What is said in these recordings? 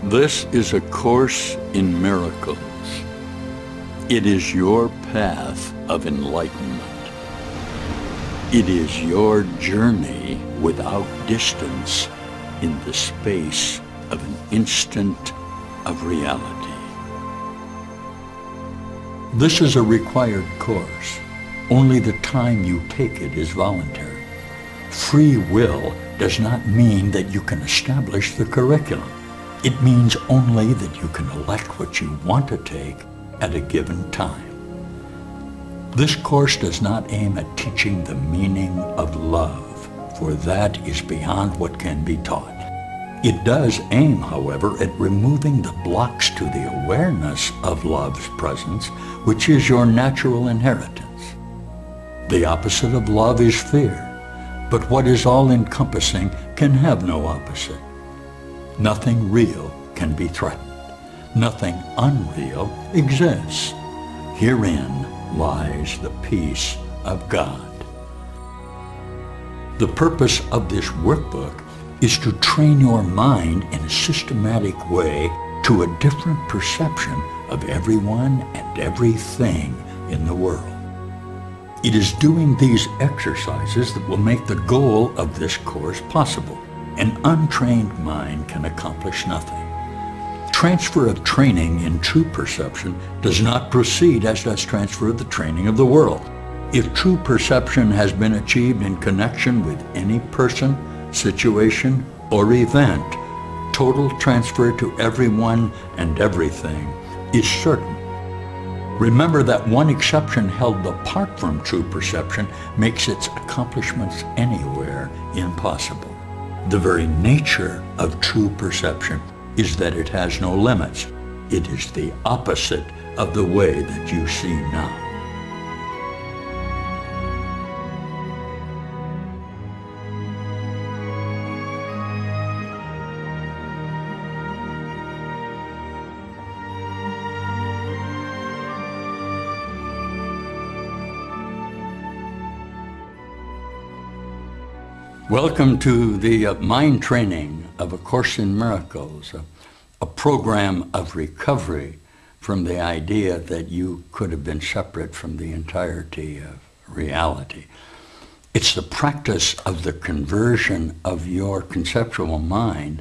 This is a course in miracles. It is your path of enlightenment. It is your journey without distance in the space of an instant of reality. This is a required course. Only the time you take it is voluntary. Free will does not mean that you can establish the curriculum. It means only that you can elect what you want to take at a given time. This course does not aim at teaching the meaning of love, for that is beyond what can be taught. It does aim, however, at removing the blocks to the awareness of love's presence, which is your natural inheritance. The opposite of love is fear, but what is all-encompassing can have no opposite. Nothing real can be threatened. Nothing unreal exists. Herein lies the peace of God. The purpose of this workbook is to train your mind in a systematic way to a different perception of everyone and everything in the world. It is doing these exercises that will make the goal of this course possible. An untrained mind can accomplish nothing. Transfer of training in true perception does not proceed as does transfer of the training of the world. If true perception has been achieved in connection with any person, situation, or event, total transfer to everyone and everything is certain. Remember that one exception held apart from true perception makes its accomplishments anywhere impossible. The very nature of true perception is that it has no limits. It is the opposite of the way that you see now. Welcome to the mind training of A Course in Miracles, a program of recovery from the idea that you could have been separate from the entirety of reality. It's the practice of the conversion of your conceptual mind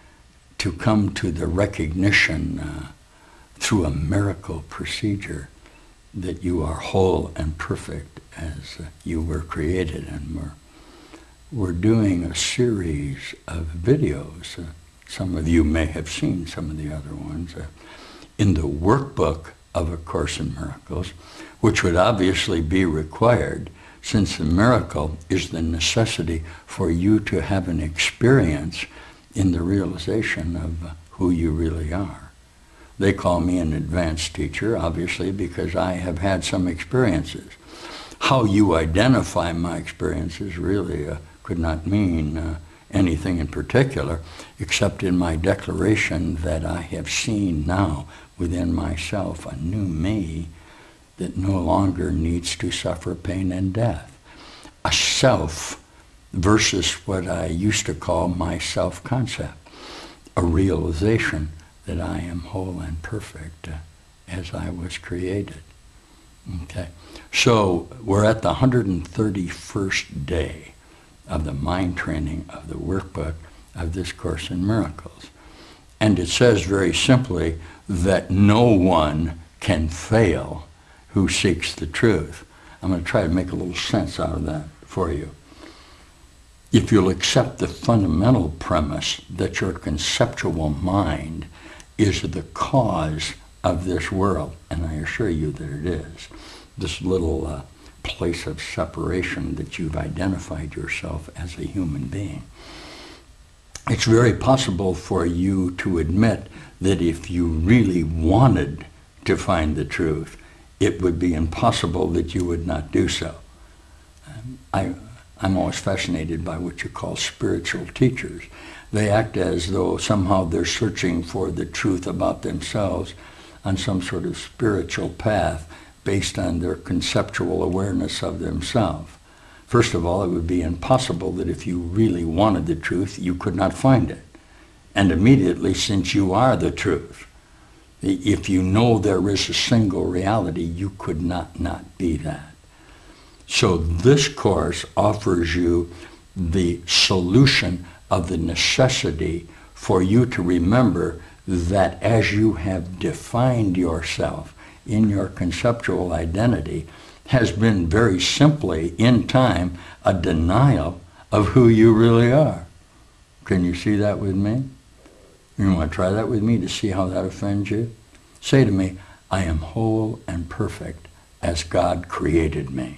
to come to the recognition through a miracle procedure that you are whole and perfect as you were created and were. We're doing a series of videos. Some of you may have seen some of the other ones in the workbook of A Course in Miracles, which would obviously be required since the miracle is the necessity for you to have an experience in the realization of who you really are. They call me an advanced teacher, obviously, because I have had some experiences. How you identify my experiences really could not mean anything in particular, except in my declaration that I have seen now within myself a new me that no longer needs to suffer pain and death. A self versus what I used to call my self-concept. A realization that I am whole and perfect as I was created. Okay, so we're at the 131st day of the mind training of the workbook of this Course in Miracles. And it says very simply that no one can fail who seeks the truth. I'm going to try to make a little sense out of that for you. If you'll accept the fundamental premise that your conceptual mind is the cause of this world, and I assure you that it is, this little place of separation that you've identified yourself as a human being. It's very possible for you to admit that if you really wanted to find the truth, it would be impossible that you would not do so. I'm always fascinated by what you call spiritual teachers. They act as though somehow they're searching for the truth about themselves on some sort of spiritual path based on their conceptual awareness of themselves. First of all, it would be impossible that if you really wanted the truth, you could not find it. And immediately, since you are the truth, if you know there is a single reality, you could not be that. So this course offers you the solution of the necessity for you to remember that as you have defined yourself in your conceptual identity, has been very simply, in time, a denial of who you really are. Can you see that with me? You want to try that with me to see how that offends you? Say to me, I am whole and perfect as God created me.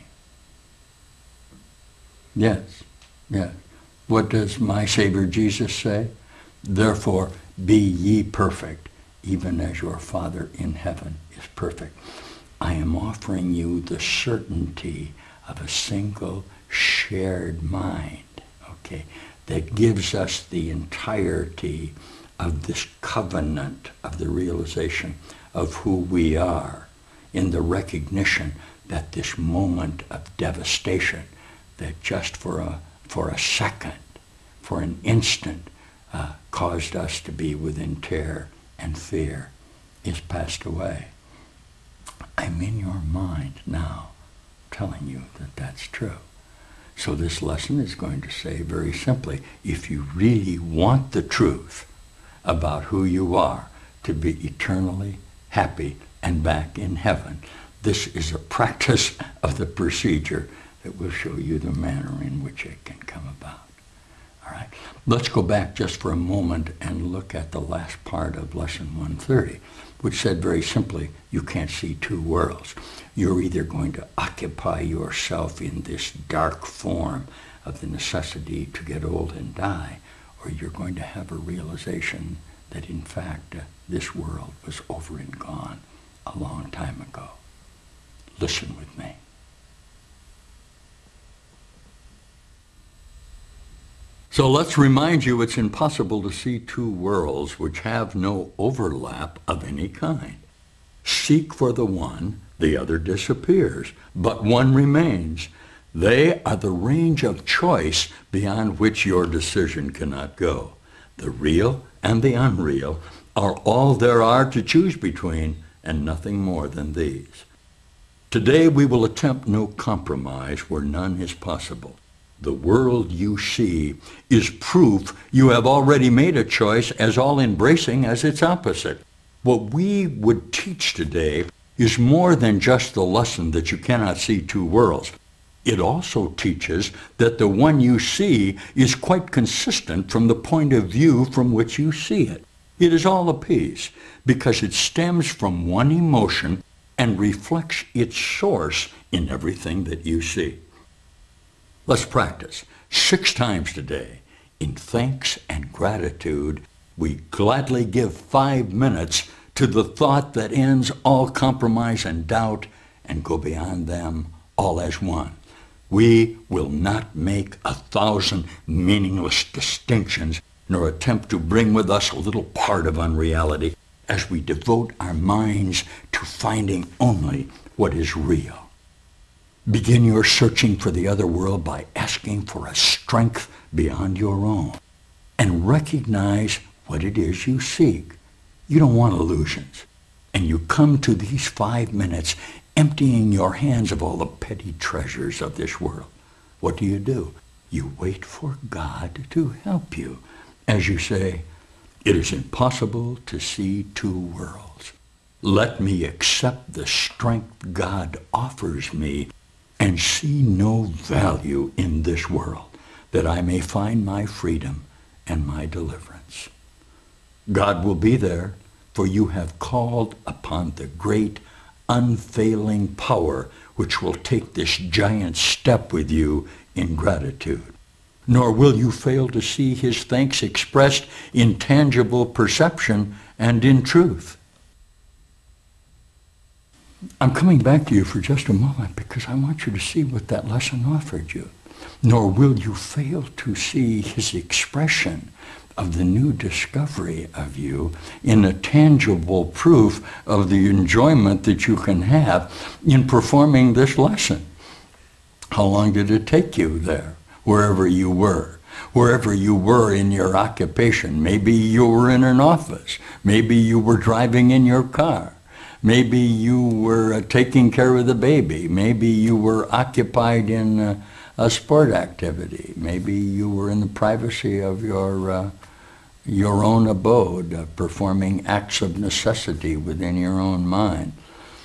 Yes, yes. What does my Savior Jesus say? Therefore, be ye perfect, even as your Father in heaven is perfect. I am offering you the certainty of a single shared mind, okay, that gives us the entirety of this covenant of the realization of who we are, in the recognition that this moment of devastation that just for a second, for an instant, caused us to be within terror and fear is passed away. I'm in your mind now telling you that that's true. So this lesson is going to say very simply, if you really want the truth about who you are to be eternally happy and back in heaven, this is a practice of the procedure that will show you the manner in which it can come about. All right, let's go back just for a moment and look at the last part of lesson 130, which said very simply, you can't see two worlds. You're either going to occupy yourself in this dark form of the necessity to get old and die, or you're going to have a realization that in fact this world was over and gone a long time ago. Listen with me. So let's remind you it's impossible to see two worlds which have no overlap of any kind. Seek for the one, the other disappears, but one remains. They are the range of choice beyond which your decision cannot go. The real and the unreal are all there are to choose between, and nothing more than these. Today we will attempt no compromise where none is possible. The world you see is proof you have already made a choice as all-embracing as its opposite. What we would teach today is more than just the lesson that you cannot see two worlds. It also teaches that the one you see is quite consistent from the point of view from which you see it. It is all a piece because it stems from one emotion and reflects its source in everything that you see. Let's practice 6 times today. In thanks and gratitude, we gladly give 5 minutes to the thought that ends all compromise and doubt and go beyond them all as one. We will not make 1,000 meaningless distinctions nor attempt to bring with us a little part of unreality as we devote our minds to finding only what is real. Begin your searching for the other world by asking for a strength beyond your own and recognize what it is you seek. You don't want illusions. And you come to these 5 minutes emptying your hands of all the petty treasures of this world. What do? You wait for God to help you as you say, it is impossible to see two worlds. Let me accept the strength God offers me and see no value in this world, that I may find my freedom and my deliverance. God will be there, for you have called upon the great, unfailing power which will take this giant step with you in gratitude. Nor will you fail to see his thanks expressed in tangible perception and in truth. I'm coming back to you for just a moment because I want you to see what that lesson offered you. Nor will you fail to see his expression of the new discovery of you in a tangible proof of the enjoyment that you can have in performing this lesson. How long did it take you there? wherever you were. Wherever you were in your occupation. Maybe you were in an office. Maybe you were driving in your car. Maybe you were taking care of the baby. Maybe you were occupied in a sport activity. Maybe you were in the privacy of your own abode, performing acts of necessity within your own mind.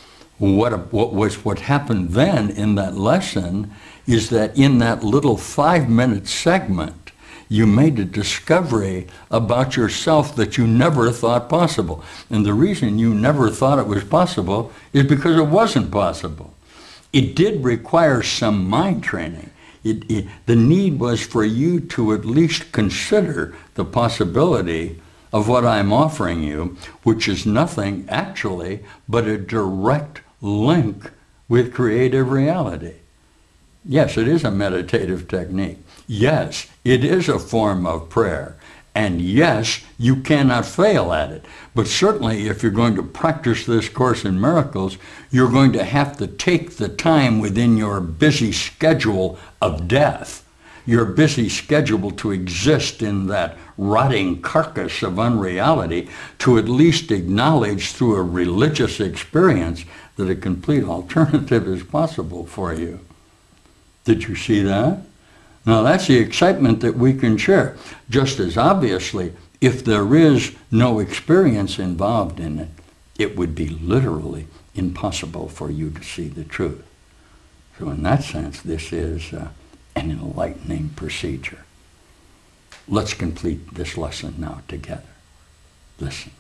What happened then in that lesson is that in that little 5-minute segment, you made a discovery about yourself that you never thought possible. And the reason you never thought it was possible is because it wasn't possible. It did require some mind training. The need was for you to at least consider the possibility of what I'm offering you, which is nothing actually but a direct link with creative reality. Yes, it is a meditative technique. Yes, it is a form of prayer. And yes, you cannot fail at it. But certainly if you're going to practice this Course in Miracles, you're going to have to take the time within your busy schedule of death, your busy schedule to exist in that rotting carcass of unreality, to at least acknowledge through a religious experience that a complete alternative is possible for you. Did you see that? Now that's the excitement that we can share. Just as obviously, if there is no experience involved in it, it would be literally impossible for you to see the truth. So in that sense, this is an enlightening procedure. Let's complete this lesson now together. Listen.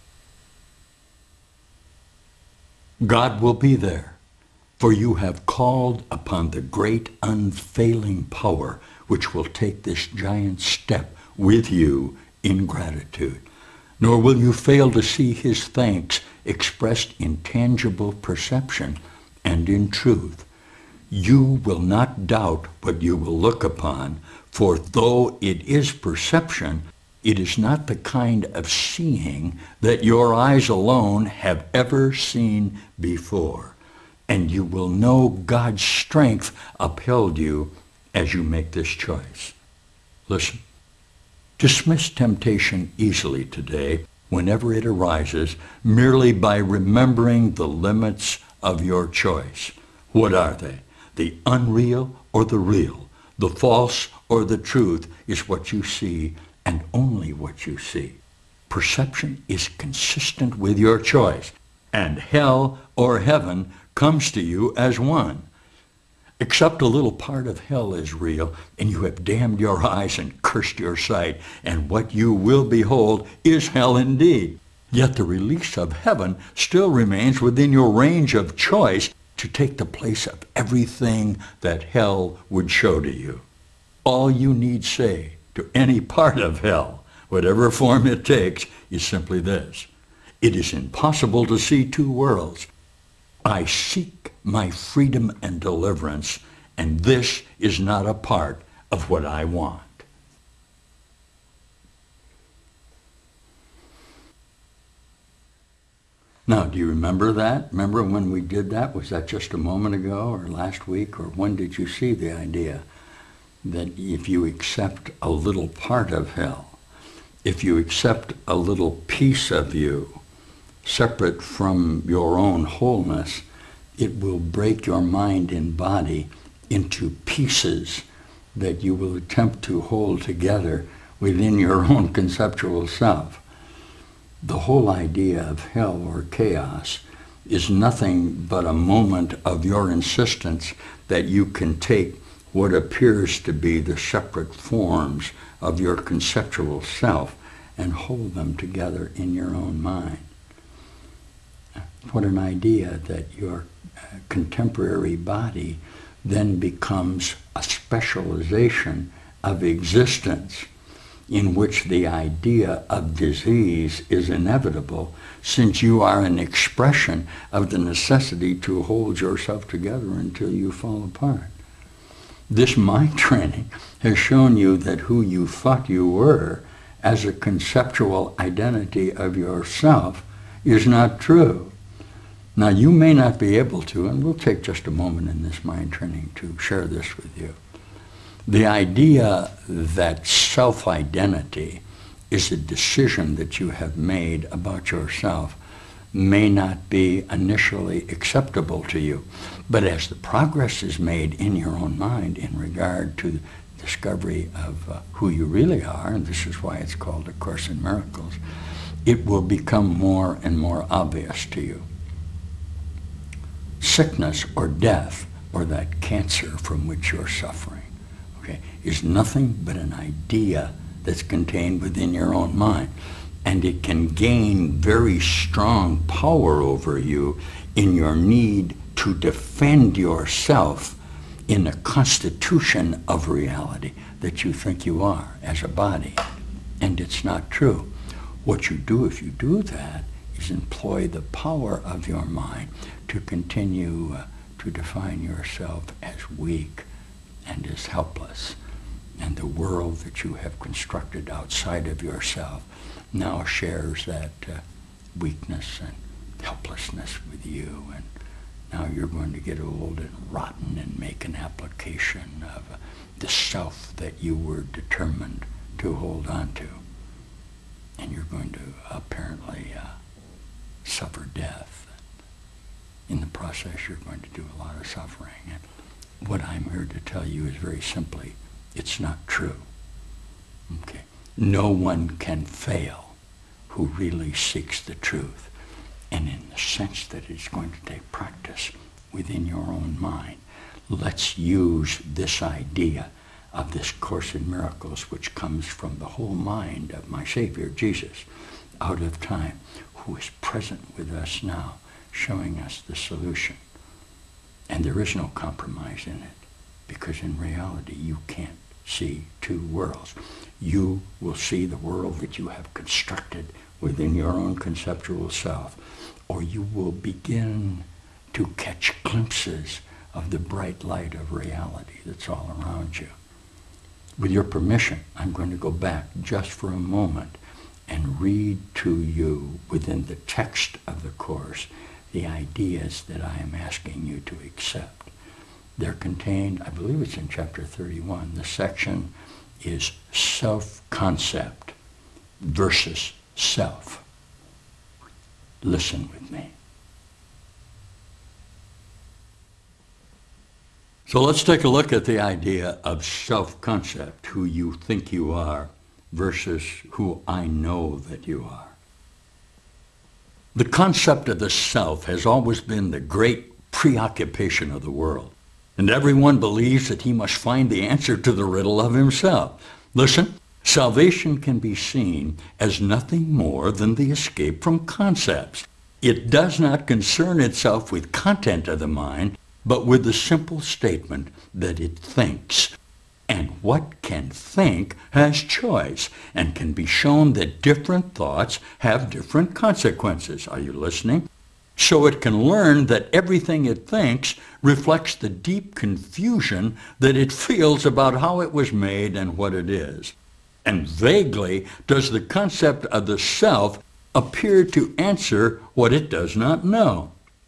God will be there. For you have called upon the great unfailing power which will take this giant step with you in gratitude. Nor will you fail to see his thanks expressed in tangible perception and in truth. You will not doubt what you will look upon, for though it is perception, it is not the kind of seeing that your eyes alone have ever seen before. And you will know God's strength upheld you as you make this choice. Listen, dismiss temptation easily today whenever it arises merely by remembering the limits of your choice. What are they? The unreal or the real, the false or the truth is what you see and only what you see. Perception is consistent with your choice, and hell or heaven comes to you as one. Except a little part of hell is real, and you have damned your eyes and cursed your sight, and what you will behold is hell indeed. Yet the release of heaven still remains within your range of choice to take the place of everything that hell would show to you. All you need say to any part of hell, whatever form it takes, is simply this: it is impossible to see two worlds. I seek my freedom and deliverance, and this is not a part of what I want. Now, do you remember that? Remember when we did that? Was that just a moment ago or last week? Or when did you see the idea that if you accept a little part of hell, if you accept a little piece of you, separate from your own wholeness, it will break your mind and body into pieces that you will attempt to hold together within your own conceptual self. The whole idea of hell or chaos is nothing but a moment of your insistence that you can take what appears to be the separate forms of your conceptual self and hold them together in your own mind. What an idea that your contemporary body then becomes a specialization of existence in which the idea of disease is inevitable, since you are an expression of the necessity to hold yourself together until you fall apart. This mind training has shown you that who you thought you were as a conceptual identity of yourself is not true. Now, you may not be able to, and we'll take just a moment in this mind training to share this with you, The idea that self-identity is a decision that you have made about yourself may not be initially acceptable to you. But as the progress is made in your own mind in regard to the discovery of who you really are, and this is why it's called A Course in Miracles, it will become more and more obvious to you. Sickness or death, or that cancer from which you're suffering, okay, is nothing but an idea that's contained within your own mind. And it can gain very strong power over you in your need to defend yourself in the constitution of reality that you think you are as a body. And it's not true. What you do if you do that is employ the power of your mind to continue to define yourself as weak and as helpless. And the world that you have constructed outside of yourself now shares that weakness and helplessness with you. And now you're going to get old and rotten and make an application of the self that you were determined to hold on to. And you're going to apparently suffer death. In the process, you're going to do a lot of suffering. And what I'm here to tell you is very simply, it's not true. Okay. No one can fail who really seeks the truth. And in the sense that it's going to take practice within your own mind, let's use this idea of this Course in Miracles, which comes from the whole mind of my Savior, Jesus, out of time, who is present with us now, showing us the solution. And there is no compromise in it, because in reality you can't see two worlds. You will see the world that you have constructed within your own conceptual self, or you will begin to catch glimpses of the bright light of reality that's all around you. With your permission, I'm going to go back just for a moment and read to you within the text of the Course the ideas that I am asking you to accept. They're contained, I believe it's in chapter 31. The section is self-concept versus self. Listen with me. So let's take a look at the idea of self-concept, who you think you are versus who I know that you are. The concept of the self has always been the great preoccupation of the world. And everyone believes that he must find the answer to the riddle of himself. Listen, salvation can be seen as nothing more than the escape from concepts. It does not concern itself with content of the mind, but with the simple statement that it thinks. And what can think has choice, and can be shown that different thoughts have different consequences. Are you listening? So it can learn that everything it thinks reflects the deep confusion that it feels about how it was made and what it is. And vaguely does the concept of the self appear to answer what it does not know.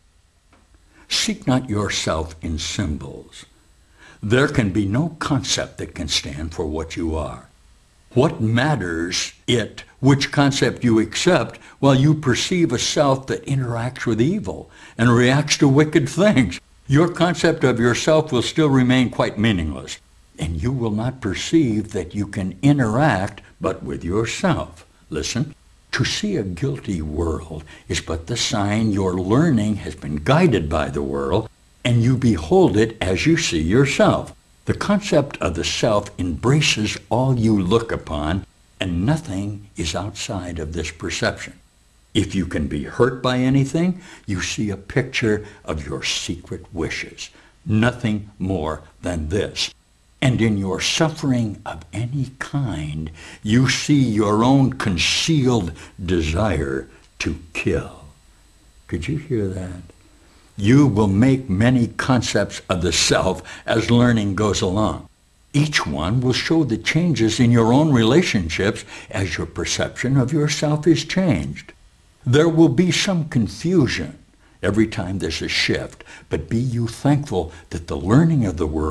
Seek not yourself in symbols. There can be no concept that can stand for what you are. What matters it which concept you accept while you perceive a self that interacts with evil and reacts to wicked things? Your concept of yourself will still remain quite meaningless, and you will not perceive that you can interact but with yourself. Listen, to see a guilty world is but the sign your learning has been guided by the world, and you behold it as you see yourself. The concept of the self embraces all you look upon, and nothing is outside of this perception. If you can be hurt by anything, you see a picture of your secret wishes. Nothing more than this. And in your suffering of any kind, you see your own concealed desire to kill. Could you hear that? You will make many concepts of the self as learning goes along. Each one will show the changes in your own relationships as your perception of yourself is changed. There will be some confusion every time there's a shift, but be you thankful that the learning of the world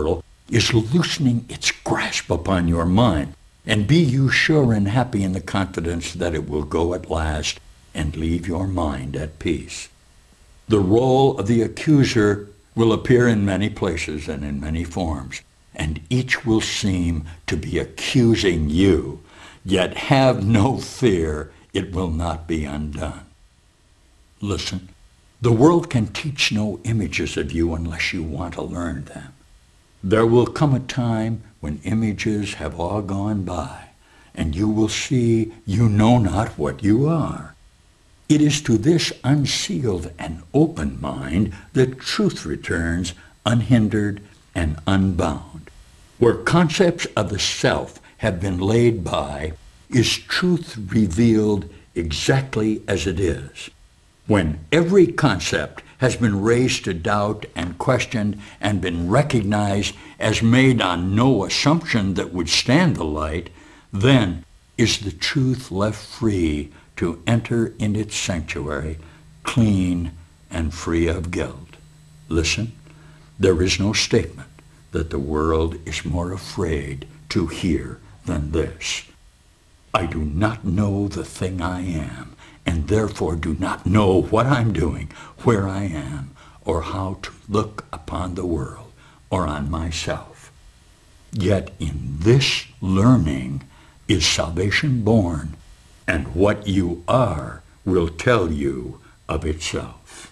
is loosening its grasp upon your mind, and be you sure and happy in the confidence that it will go at last and leave your mind at peace. The role of the accuser will appear in many places and in many forms, and each will seem to be accusing you, yet have no fear, it will not be undone. Listen, the world can teach no images of you unless you want to learn them. There will come a time when images have all gone by, and you will see you know not what you are. It is to this unsealed and open mind that truth returns unhindered and unbound. Where concepts of the self have been laid by, is truth revealed exactly as it is. When every concept has been raised to doubt and questioned and been recognized as made on no assumption that would stand the light, then is the truth left free to enter in its sanctuary, clean and free of guilt. Listen, there is no statement that the world is more afraid to hear than this. I do not know the thing I am, and therefore do not know what I'm doing, where I am, or how to look upon the world or on myself. Yet in this learning is salvation born, and what you are will tell you of itself.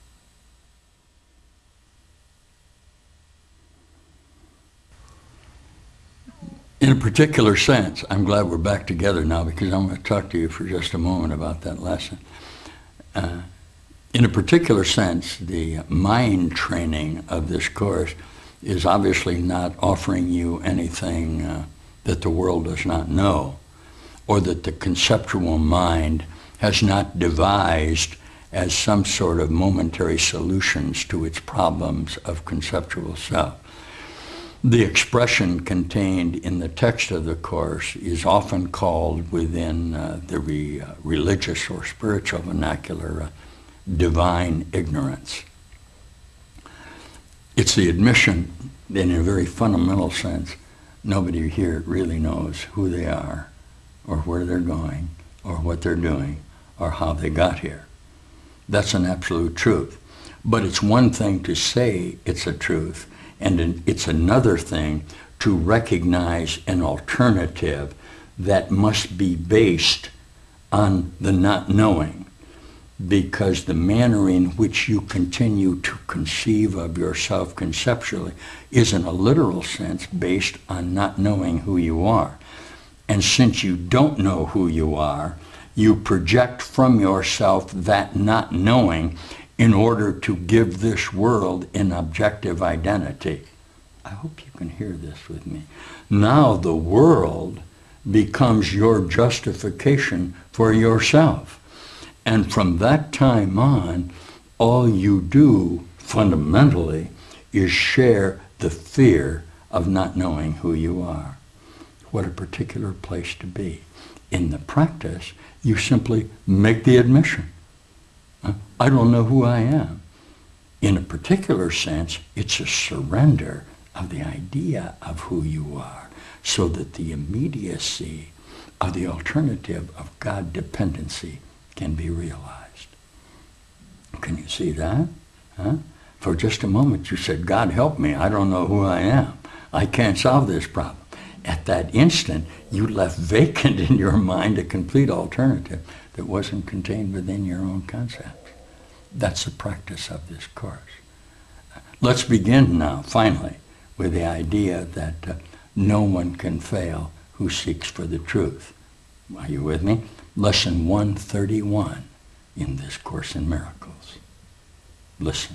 In a particular sense, I'm glad we're back together now, because I'm going to talk to you for just a moment about that lesson. In a particular sense, the mind training of this course is obviously not offering you anything that the world does not know, or that the conceptual mind has not devised as some sort of momentary solutions to its problems of conceptual self. The expression contained in the text of the Course is often called within the religious or spiritual vernacular divine ignorance. It's the admission that in a very fundamental sense, nobody here really knows who they are, or where they're going, or what they're doing, or how they got here. That's an absolute truth. But it's one thing to say it's a truth, and it's another thing to recognize an alternative that must be based on the not knowing, because the manner in which you continue to conceive of yourself conceptually is in a literal sense based on not knowing who you are. And since you don't know who you are, you project from yourself that not knowing in order to give this world an objective identity. I hope you can hear this with me. Now the world becomes your justification for yourself. And from that time on, all you do fundamentally is share the fear of not knowing who you are. What a particular place to be. In the practice, you simply make the admission. I don't know who I am. In a particular sense, it's a surrender of the idea of who you are, so that the immediacy of the alternative of God dependency can be realized. Can you see that? Huh? For just a moment you said, God help me, I don't know who I am. I can't solve this problem. At that instant, you left vacant in your mind a complete alternative that wasn't contained within your own concept. That's the practice of this course. Let's begin now, finally, with the idea that no one can fail who seeks for the truth. Are you with me? Lesson 131 in this Course in Miracles. Listen.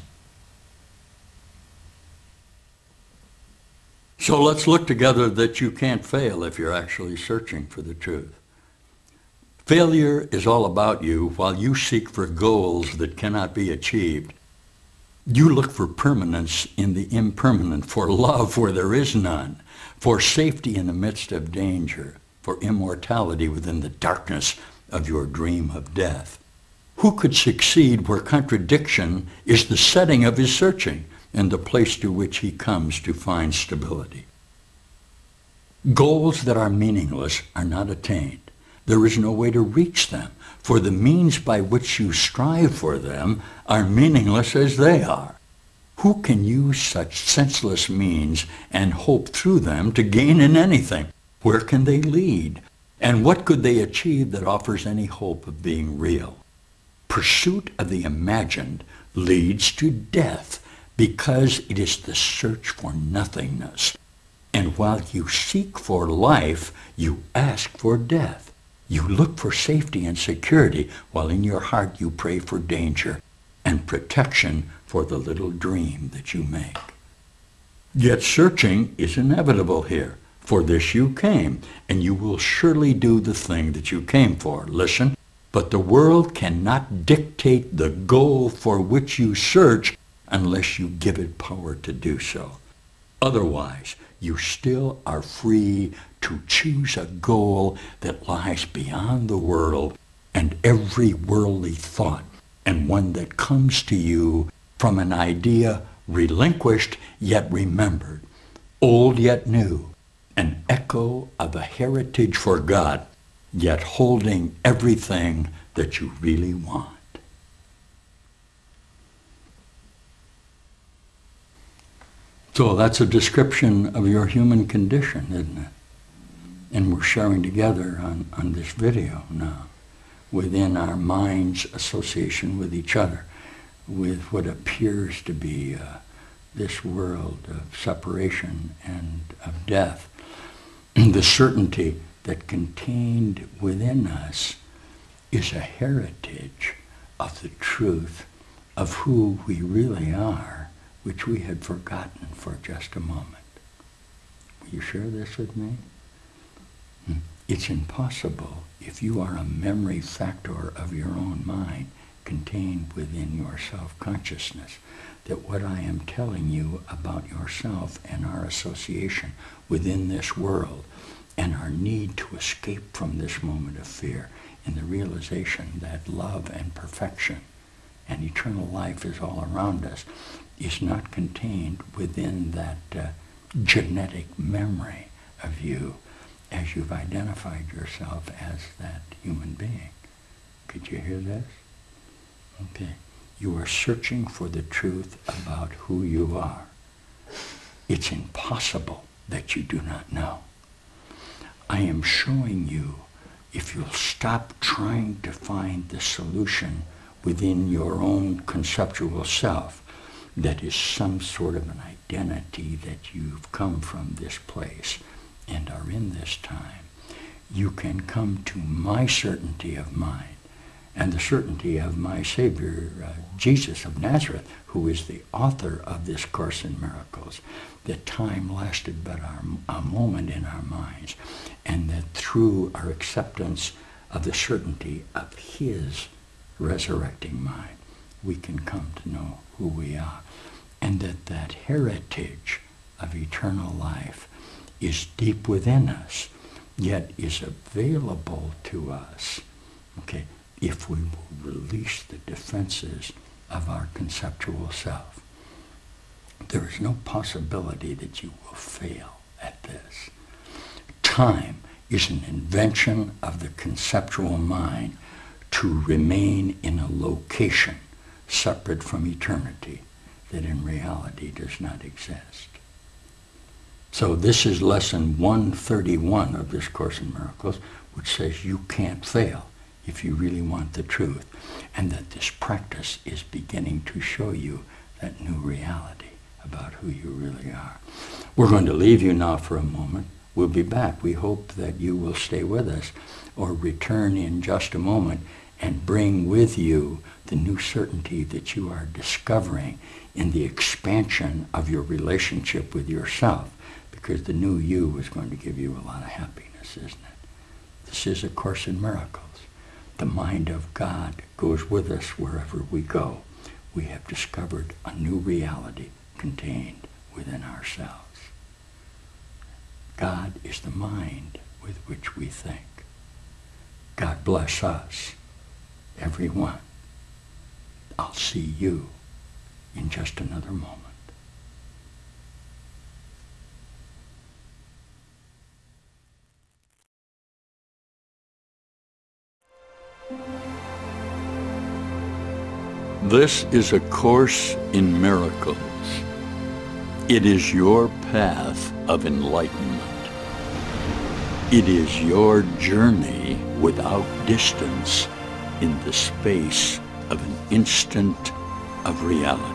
So let's look together that you can't fail if you're actually searching for the truth. Failure is all about you while you seek for goals that cannot be achieved. You look for permanence in the impermanent, for love where there is none, for safety in the midst of danger, for immortality within the darkness of your dream of death. Who could succeed where contradiction is the setting of his searching, and the place to which he comes to find stability. Goals that are meaningless are not attained. There is no way to reach them, for the means by which you strive for them are meaningless as they are. Who can use such senseless means and hope through them to gain in anything? Where can they lead? And what could they achieve that offers any hope of being real? Pursuit of the imagined leads to death because it is the search for nothingness. And while you seek for life, you ask for death. You look for safety and security, while in your heart you pray for danger and protection for the little dream that you make. Yet searching is inevitable here. For this you came, and you will surely do the thing that you came for. Listen, but the world cannot dictate the goal for which you search unless you give it power to do so. Otherwise, you still are free to choose a goal that lies beyond the world and every worldly thought, and one that comes to you from an idea relinquished yet remembered, old yet new, an echo of a heritage for God, yet holding everything that you really want. So that's a description of your human condition, isn't it? And we're sharing together on this video now within our mind's association with each other, with what appears to be this world of separation and of death. The certainty that contained within us is a heritage of the truth of who we really are, which we had forgotten for just a moment. Will you share this with me? It's impossible if you are a memory factor of your own mind contained within your self-consciousness, that what I am telling you about yourself and our association within this world and our need to escape from this moment of fear in the realization that love and perfection and eternal life is all around us is not contained within that genetic memory of you as you've identified yourself as that human being. Could you hear this? Okay. You are searching for the truth about who you are. It's impossible that you do not know. I am showing you, if you'll stop trying to find the solution within your own conceptual self, that is some sort of an identity that you've come from this place and are in this time, you can come to my certainty of mind and the certainty of my Savior, Jesus of Nazareth, who is the author of this Course in Miracles, that time lasted but a moment in our minds, and that through our acceptance of the certainty of his resurrecting mind, we can come to know who we are, and that heritage of eternal life is deep within us, yet is available to us, okay, if we will release the defenses of our conceptual self. There is no possibility that you will fail at this. Time is an invention of the conceptual mind to remain in a location separate from eternity that in reality does not exist. So this is lesson 131 of this Course in Miracles, which says you can't fail if you really want the truth, and that this practice is beginning to show you that new reality about who you really are. We're going to leave you now for a moment. We'll be back. We hope that you will stay with us or return in just a moment and bring with you the new certainty that you are discovering in the expansion of your relationship with yourself, because the new you is going to give you a lot of happiness, isn't it? This is A Course in Miracles. The mind of God goes with us wherever we go. We have discovered a new reality contained within ourselves. God is the mind with which we think. God bless us, everyone. I'll see you in just another moment. This is a course in miracles. It is your path of enlightenment. It is your journey without distance in the space of an instant of reality.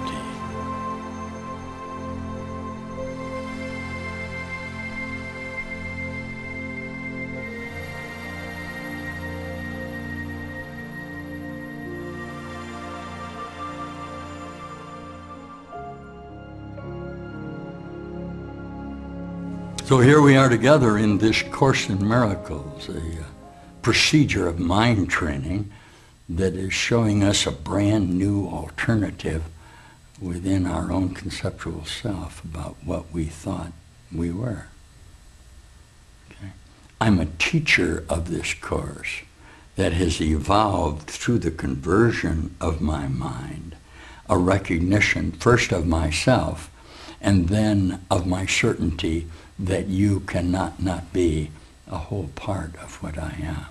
So here we are together in this Course in Miracles, a procedure of mind training that is showing us a brand new alternative within our own conceptual self about what we thought we were. Okay? I'm a teacher of this course that has evolved through the conversion of my mind, a recognition first of myself and then of my certainty that you cannot not be a whole part of what I am.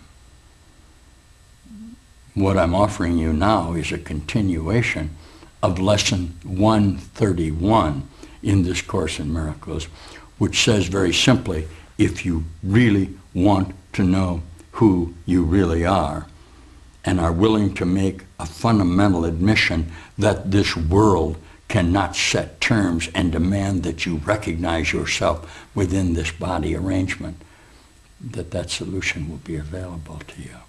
What I'm offering you now is a continuation of lesson 131 in this Course in Miracles, which says very simply, if you really want to know who you really are and are willing to make a fundamental admission that this world cannot set terms and demand that you recognize yourself within this body arrangement, that solution will be available to you.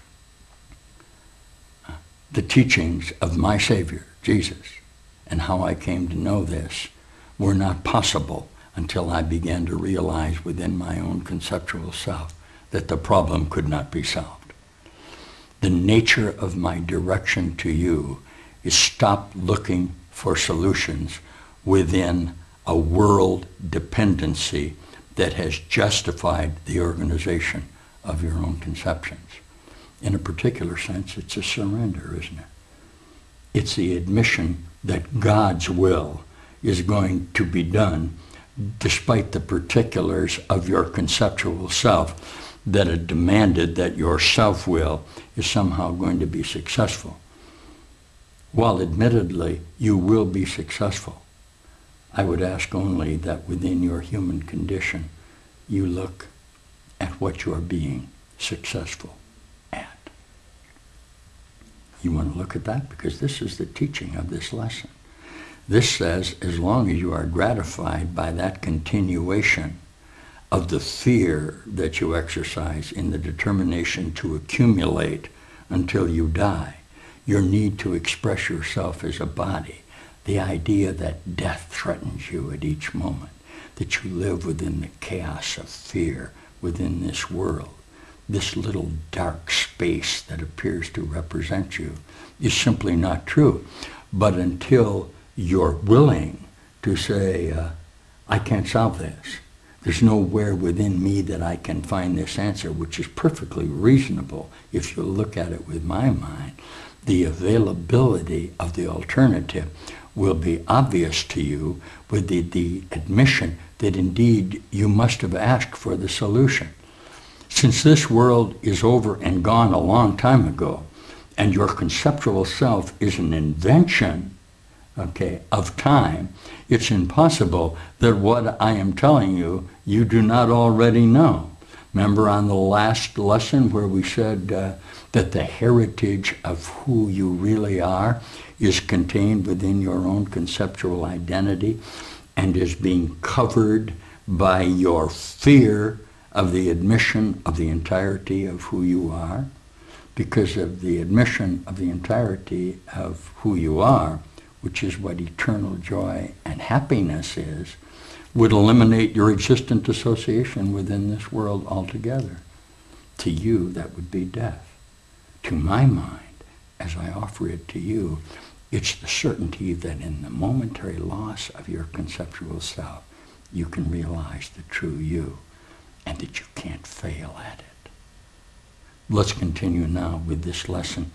The teachings of my Savior, Jesus, and how I came to know this were not possible until I began to realize within my own conceptual self that the problem could not be solved. The nature of my direction to you is stop looking for solutions within a world dependency that has justified the organization of your own conceptions. In a particular sense, it's a surrender, isn't it? It's the admission that God's will is going to be done despite the particulars of your conceptual self that have demanded that your self-will is somehow going to be successful. While admittedly you will be successful, I would ask only that within your human condition you look at what you are being successful at. You want to look at that? Because this is the teaching of this lesson. This says as long as you are gratified by that continuation of the fear that you exercise in the determination to accumulate until you die, your need to express yourself as a body, the idea that death threatens you at each moment, that you live within the chaos of fear within this world, this little dark space that appears to represent you, is simply not true. But until you're willing to say, I can't solve this, there's nowhere within me that I can find this answer, which is perfectly reasonable if you look at it with my mind, the availability of the alternative will be obvious to you with the admission that indeed you must have asked for the solution. Since this world is over and gone a long time ago, and your conceptual self is an invention, of time, it's impossible that what I am telling you, you do not already know. Remember on the last lesson where we said that the heritage of who you really are is contained within your own conceptual identity and is being covered by your fear of the admission of the entirety of who you are? Because of the admission of the entirety of who you are, which is what eternal joy and happiness is, would eliminate your existent association within this world altogether. To you, that would be death. To my mind, as I offer it to you, it's the certainty that in the momentary loss of your conceptual self, you can realize the true you, and that you can't fail at it. Let's continue now with this lesson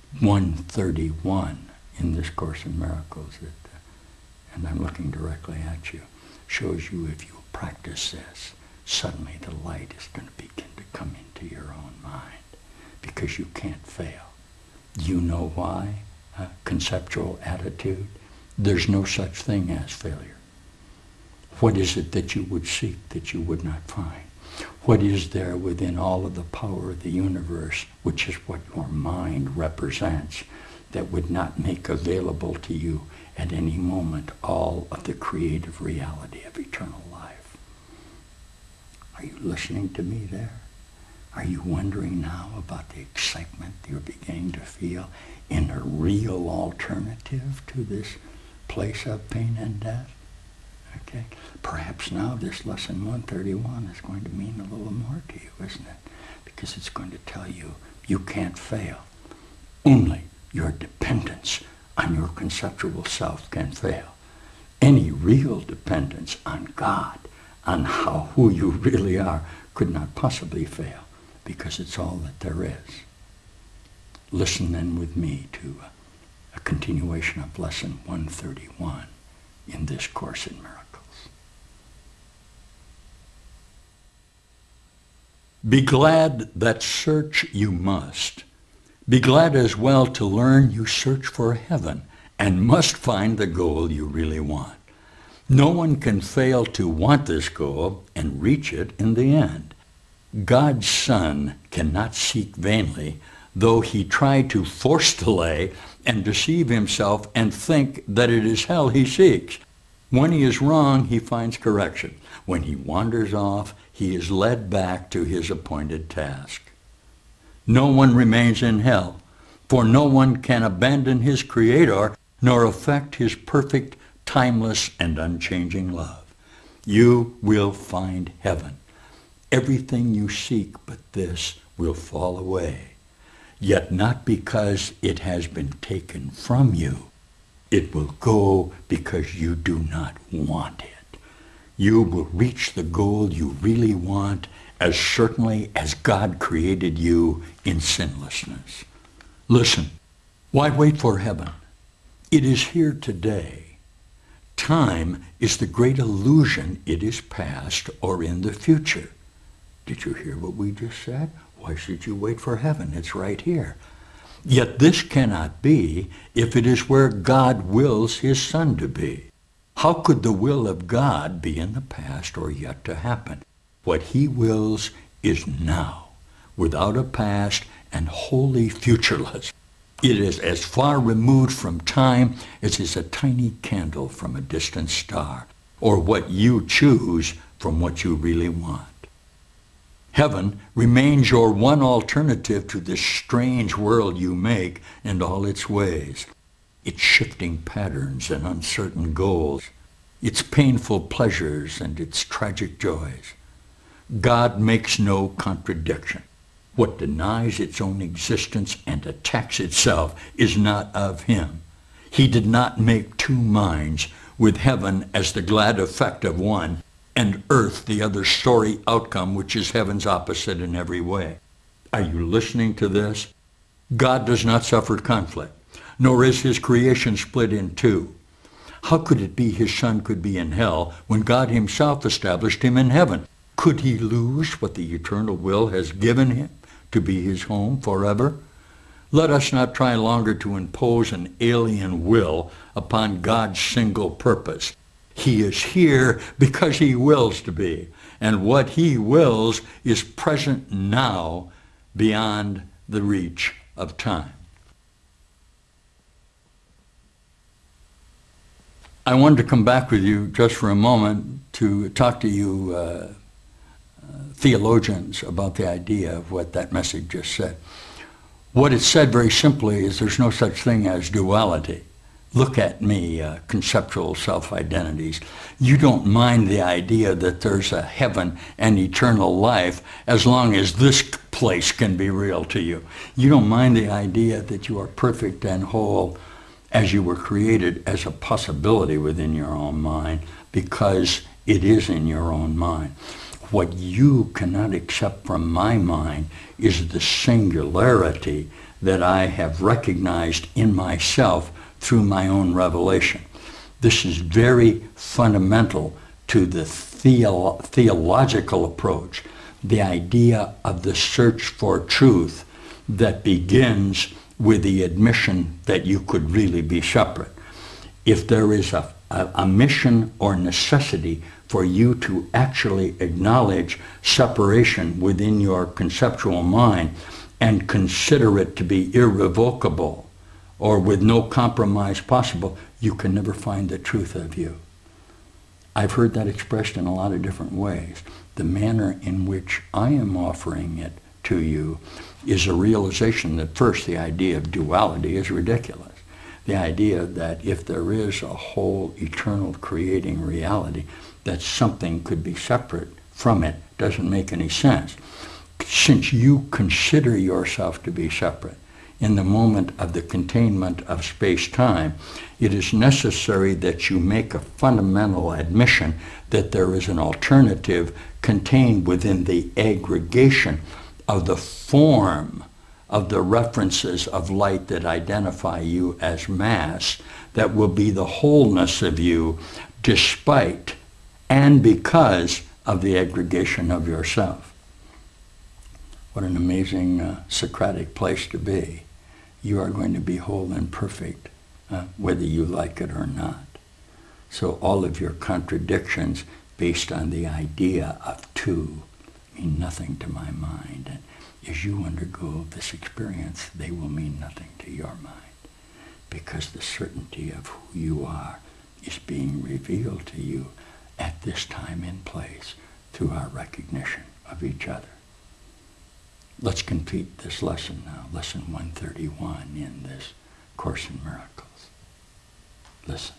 131 in this Course in Miracles, and I'm looking directly at you. Shows you if you practice this, suddenly the light is going to begin to come into your own mind because you can't fail. You know why? conceptual attitude, there's no such thing as failure. What is it that you would seek that you would not find? What is there within all of the power of the universe, which is what your mind represents, that would not make available to you at any moment all of the creative reality of eternal life? Are you listening to me there? Are you wondering now about the excitement you're beginning to feel in a real alternative to this place of pain and death? Okay. Perhaps now this lesson 131 is going to mean a little more to you, isn't it? Because it's going to tell you you can't fail. Only your dependence on your conceptual self can fail. Any real dependence on God, on who you really are, could not possibly fail, because it's all that there is. Listen then with me to a continuation of lesson 131 in this Course in Miracles. Be glad that search you must. Be glad as well to learn you search for heaven and must find the goal you really want. No one can fail to want this goal and reach it in the end. God's Son cannot seek vainly, though he try to force delay and deceive himself and think that it is hell he seeks. When he is wrong, he finds correction. When he wanders off, he is led back to his appointed task. No one remains in hell, for no one can abandon his Creator nor affect his perfect, timeless, and unchanging love. You will find heaven. Everything you seek but this will fall away, yet not because it has been taken from you. It will go because you do not want it. You will reach the goal you really want as certainly as God created you in sinlessness. Listen, why wait for heaven? It is here today. Time is the great illusion it is past or in the future. Did you hear what we just said? Why should you wait for heaven? It's right here. Yet this cannot be if it is where God wills his Son to be. How could the will of God be in the past or yet to happen? What he wills is now, without a past and wholly futureless. It is as far removed from time as is a tiny candle from a distant star, or what you choose from what you really want. Heaven remains your one alternative to this strange world you make and all its ways, its shifting patterns and uncertain goals, its painful pleasures and its tragic joys. God makes no contradiction. What denies its own existence and attacks itself is not of him. He did not make two minds, with heaven as the glad effect of one, and earth the other sorry outcome, which is heaven's opposite in every way. Are you listening to this? God does not suffer conflict, nor is his creation split in two. How could it be his Son could be in hell when God himself established him in heaven? Could he lose what the eternal will has given him to be his home forever? Let us not try longer to impose an alien will upon God's single purpose. He is here because he wills to be, and what he wills is present now beyond the reach of time. I wanted to come back with you just for a moment to talk to you theologians about the idea of what that message just said. What it said very simply is there's no such thing as duality. Look at me, conceptual self-identities. You don't mind the idea that there's a heaven and eternal life as long as this place can be real to you. You don't mind the idea that you are perfect and whole as you were created as a possibility within your own mind, because it is in your own mind. What you cannot accept from my mind is the singularity that I have recognized in myself through my own revelation. This is very fundamental to the theological approach, the idea of the search for truth that begins with the admission that you could really be separate. If there is a mission or necessity for you to actually acknowledge separation within your conceptual mind and consider it to be irrevocable or with no compromise possible, you can never find the truth of you. I've heard that expressed in a lot of different ways. The manner in which I am offering it to you is a realization that first the idea of duality is ridiculous. The idea that if there is a whole eternal creating reality, that something could be separate from it doesn't make any sense. Since you consider yourself to be separate in the moment of the containment of space-time, it is necessary that you make a fundamental admission that there is an alternative contained within the aggregation of the form of the references of light that identify you as mass, that will be the wholeness of you despite and because of the aggregation of yourself. What an amazing Socratic place to be. You are going to be whole and perfect, whether you like it or not. So all of your contradictions based on the idea of two mean nothing to my mind. And as you undergo this experience, they will mean nothing to your mind, because the certainty of who you are is being revealed to you at this time and place through our recognition of each other. Let's complete this lesson now, lesson 131 in this Course in Miracles. Listen.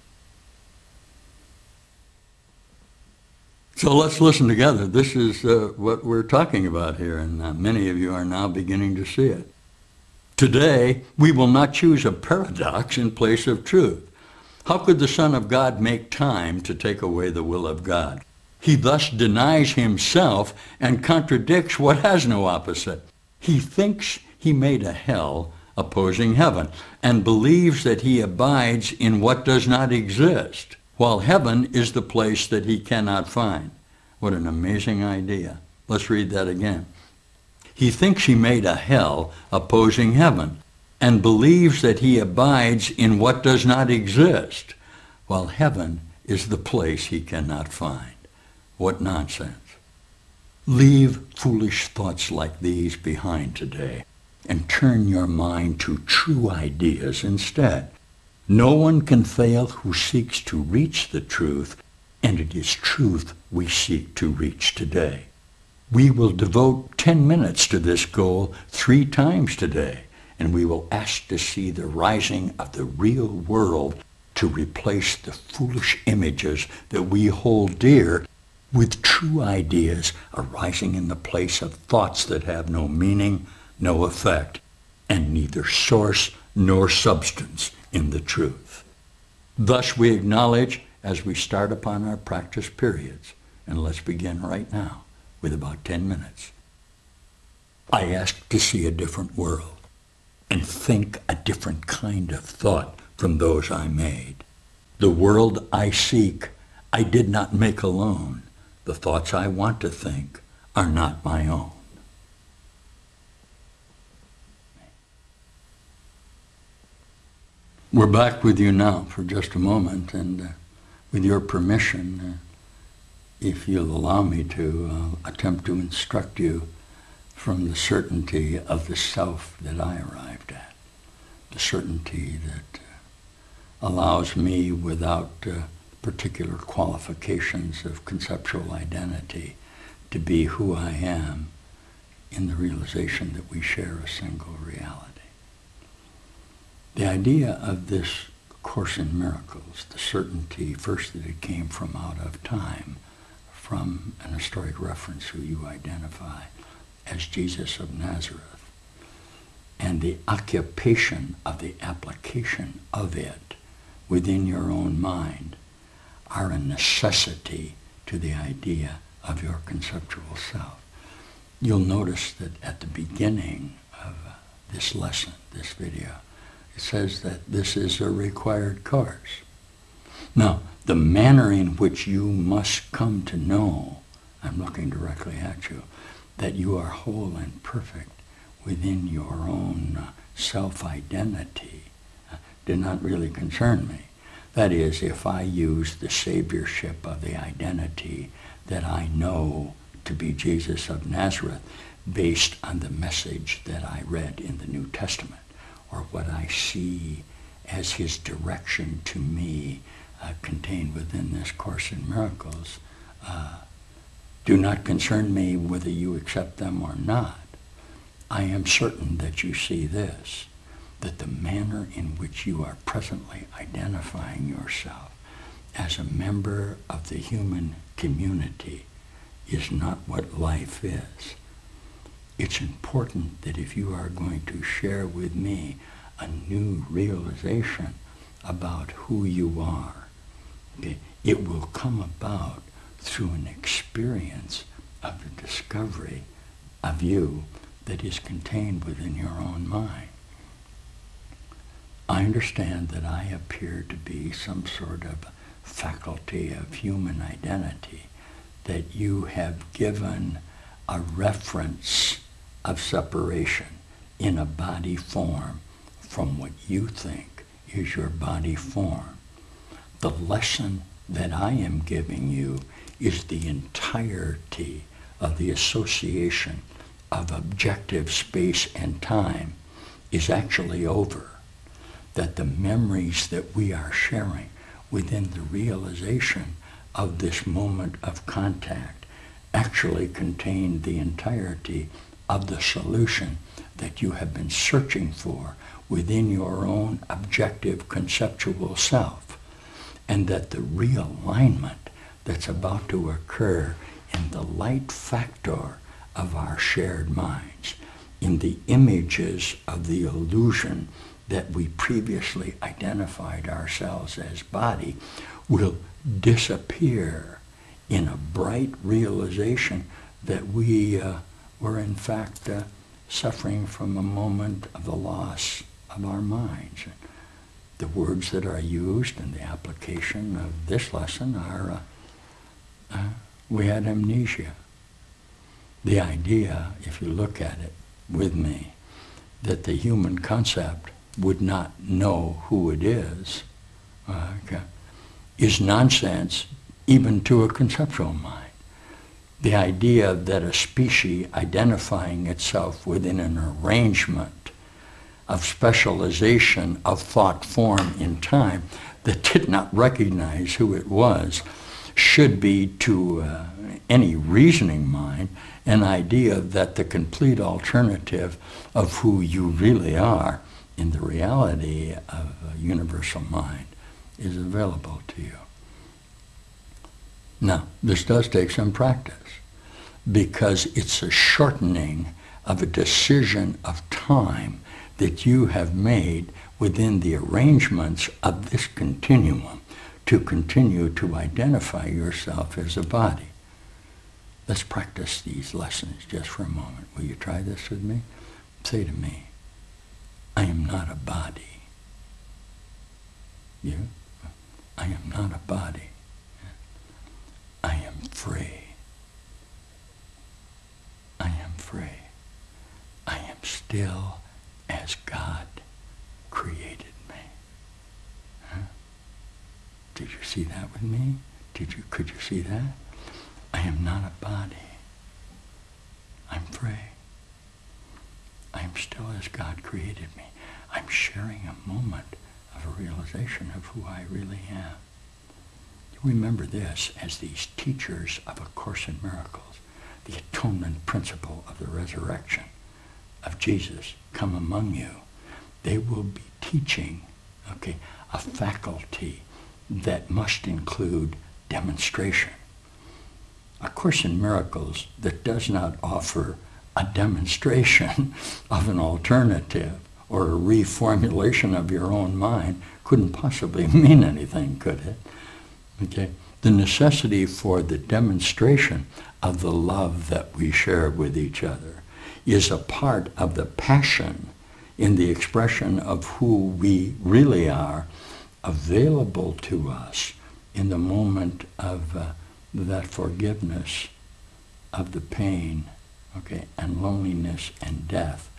So let's listen together. This is what we're talking about here, and many of you are now beginning to see it. Today, we will not choose a paradox in place of truth. How could the Son of God make time to take away the will of God? He thus denies himself and contradicts what has no opposite. He thinks he made a hell opposing heaven and believes that he abides in what does not exist, while heaven is the place that he cannot find. What an amazing idea. Let's read that again. He thinks he made a hell opposing heaven and believes that he abides in what does not exist, while heaven is the place he cannot find. What nonsense. Leave foolish thoughts like these behind today and turn your mind to true ideas instead. No one can fail who seeks to reach the truth, and it is truth we seek to reach today. We will devote 10 minutes to this goal 3 times today, and we will ask to see the rising of the real world to replace the foolish images that we hold dear with true ideas arising in the place of thoughts that have no meaning, no effect, and neither source nor substance in the truth. Thus we acknowledge as we start upon our practice periods, and let's begin right now with about 10 minutes. I ask to see a different world and think a different kind of thought from those I made. The world I seek, I did not make alone. The thoughts I want to think are not my own. We're back with you now for just a moment, and with your permission, if you'll allow me to, attempt to instruct you from the certainty of the self that I arrived at, the certainty that allows me without particular qualifications of conceptual identity to be who I am in the realization that we share a single reality. The idea of this Course in Miracles, the certainty first that it came from out of time, from an historic reference who you identify as Jesus of Nazareth, and the occupation of the application of it within your own mind are a necessity to the idea of your conceptual self. You'll notice that at the beginning of this lesson, this video, it says that this is a required course. Now, the manner in which you must come to know, I'm looking directly at you, that you are whole and perfect within your own self-identity did not really concern me. That is, if I use the saviorship of the identity that I know to be Jesus of Nazareth based on the message that I read in the New Testament, or what I see as his direction to me contained within this Course in Miracles, do not concern me whether you accept them or not. I am certain that you see this, that the manner in which you are presently identifying yourself as a member of the human community is not what life is. It's important that if you are going to share with me a new realization about who you are, okay, it will come about through an experience of the discovery of you that is contained within your own mind. I understand that I appear to be some sort of faculty of human identity, that you have given a reference of separation in a body form from what you think is your body form. The lesson that I am giving you is the entirety of the association of objective space and time is actually over. That the memories that we are sharing within the realization of this moment of contact actually contain the entirety of the solution that you have been searching for within your own objective conceptual self, and that the realignment that's about to occur in the light factor of our shared minds, in the images of the illusion that we previously identified ourselves as body, will disappear in a bright realization that we were in fact suffering from a moment of the loss of our minds. The words that are used in the application of this lesson are, we had amnesia. The idea, if you look at it with me, that the human concept would not know who it is nonsense even to a conceptual mind. The idea that a species identifying itself within an arrangement of specialization of thought form in time that did not recognize who it was should be to any reasoning mind an idea that the complete alternative of who you really are in the reality of a universal mind is available to you. Now, this does take some practice because it's a shortening of a decision of time that you have made within the arrangements of this continuum to continue to identify yourself as a body. Let's practice these lessons just for a moment. Will you try this with me? Say to me, I am not a body. You? I am not a body. I am free. I am free. I am still as God created me. Huh? Did you see that with me? Could you see that? I am not a body. I'm free. I am still as God created me. I'm sharing a moment of a realization of who I really am. Remember this as these teachers of A Course in Miracles, the atonement principle of the resurrection of Jesus come among you. They will be teaching, a faculty that must include demonstration. A Course in Miracles that does not offer a demonstration of an alternative or a reformulation of your own mind couldn't possibly mean anything, could it? The necessity for the demonstration of the love that we share with each other is a part of the passion in the expression of who we really are available to us in the moment of that forgiveness of the pain, and loneliness and death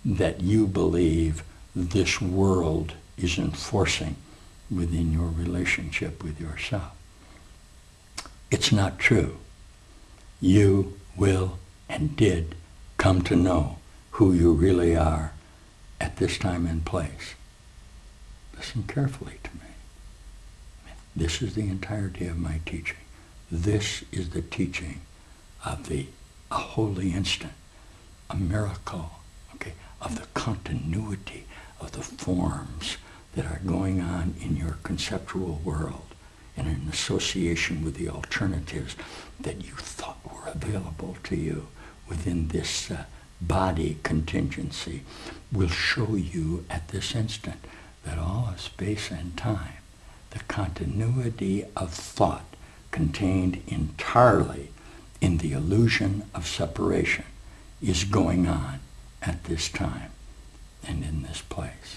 that you believe this world is enforcing within your relationship with yourself. It's not true. You will and did come to know who you really are at this time and place. Listen carefully to me. This is the entirety of my teaching. This is the teaching of a holy instant, a miracle, okay, of the continuity of the forms that are going on in your conceptual world and in association with the alternatives that you thought were available to you within this body contingency will show you at this instant that all of space and time, the continuity of thought contained entirely in the illusion of separation is going on at this time and in this place.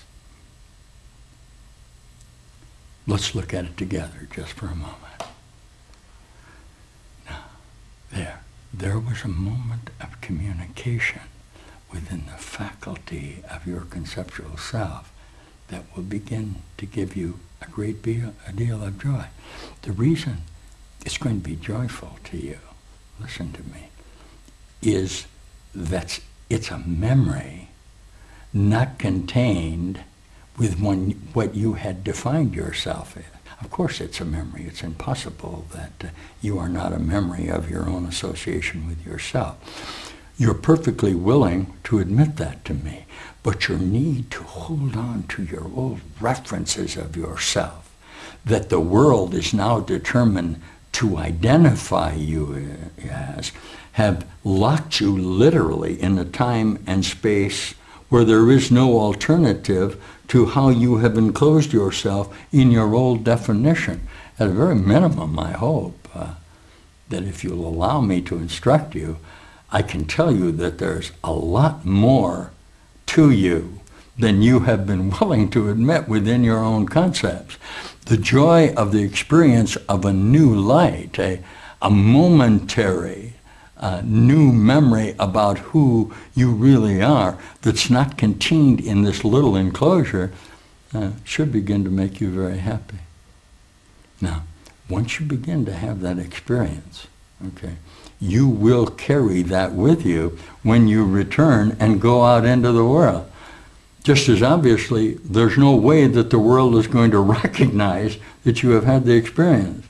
Let's look at it together just for a moment. Now, there was a moment of communication within the faculty of your conceptual self that will begin to give you a great deal of joy. The reason it's going to be joyful to you, listen to me, is that it's a memory not contained with what you had defined yourself as. Of course it's a memory. It's impossible that you are not a memory of your own association with yourself. You're perfectly willing to admit that to me, but your need to hold on to your old references of yourself, that the world is now determined to identify you as, have locked you literally in a time and space where there is no alternative to how you have enclosed yourself in your old definition. At a very minimum, I hope that if you'll allow me to instruct you, I can tell you that there's a lot more to you than you have been willing to admit within your own concepts. The joy of the experience of a new light, a momentary new memory about who you really are that's not contained in this little enclosure should begin to make you very happy. Now, once you begin to have that experience, okay, you will carry that with you when you return and go out into the world. Just as obviously, there's no way that the world is going to recognize that you have had the experience.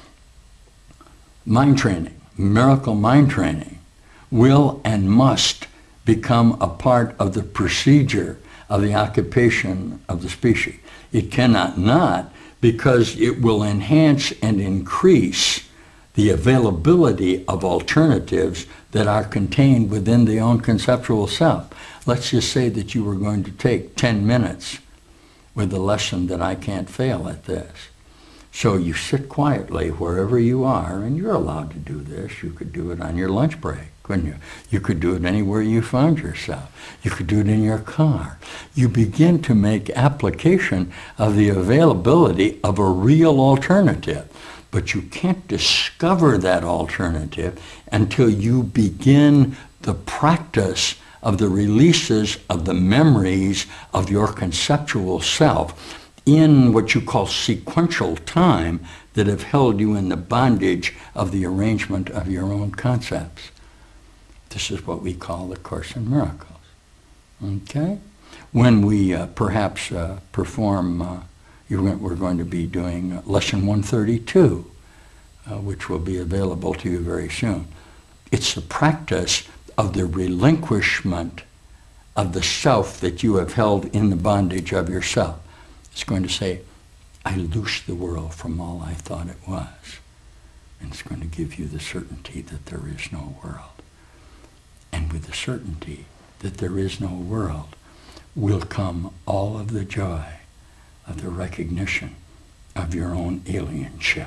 Mind training, miracle mind training, will and must become a part of the procedure of the occupation of the species. It cannot not, because it will enhance and increase the availability of alternatives that are contained within the own conceptual self. Let's just say that you were going to take 10 minutes with the lesson that I can't fail at this. So you sit quietly wherever you are, and you're allowed to do this. You could do it on your lunch break, couldn't you? You could do it anywhere you found yourself. You could do it in your car. You begin to make application of the availability of a real alternative. But you can't discover that alternative until you begin the practice of the releases of the memories of your conceptual self in what you call sequential time that have held you in the bondage of the arrangement of your own concepts. This is what we call the Course in Miracles. Okay? When we perhaps perform, we're going to be doing lesson 132, which will be available to you very soon. It's the practice of the relinquishment of the self that you have held in the bondage of yourself. It's going to say, I loose the world from all I thought it was. And it's going to give you the certainty that there is no world. And with the certainty that there is no world will come all of the joy of the recognition of your own alienship.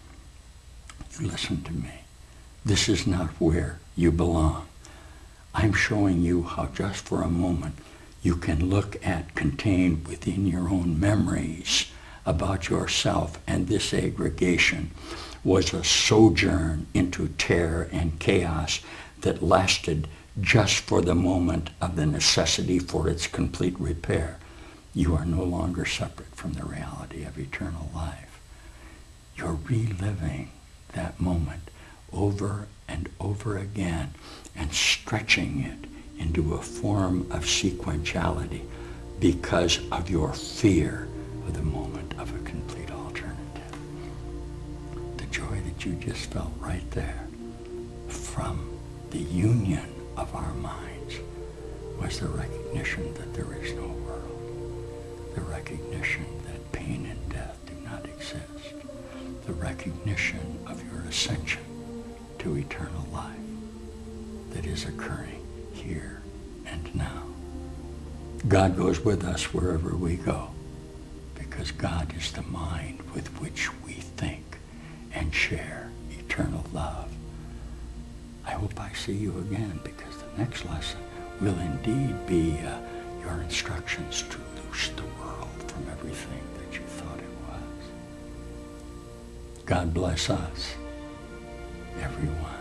You listen to me. This is not where you belong. I'm showing you how just for a moment you can look at contained within your own memories about yourself, and this aggregation was a sojourn into terror and chaos that lasted just for the moment of the necessity for its complete repair, you are no longer separate from the reality of eternal life. You're reliving that moment over and over again and stretching it into a form of sequentiality because of your fear of the moment of a complete alternative. The joy that you just felt right there from the union of our minds was the recognition that there is no world, the recognition that pain and death do not exist, the recognition of your ascension to eternal life that is occurring here and now. God goes with us wherever we go because God is the mind with which we think and share eternal love. I hope I see you again because the next lesson will indeed be your instructions to loose the world from everything that you thought it was. God bless us, everyone.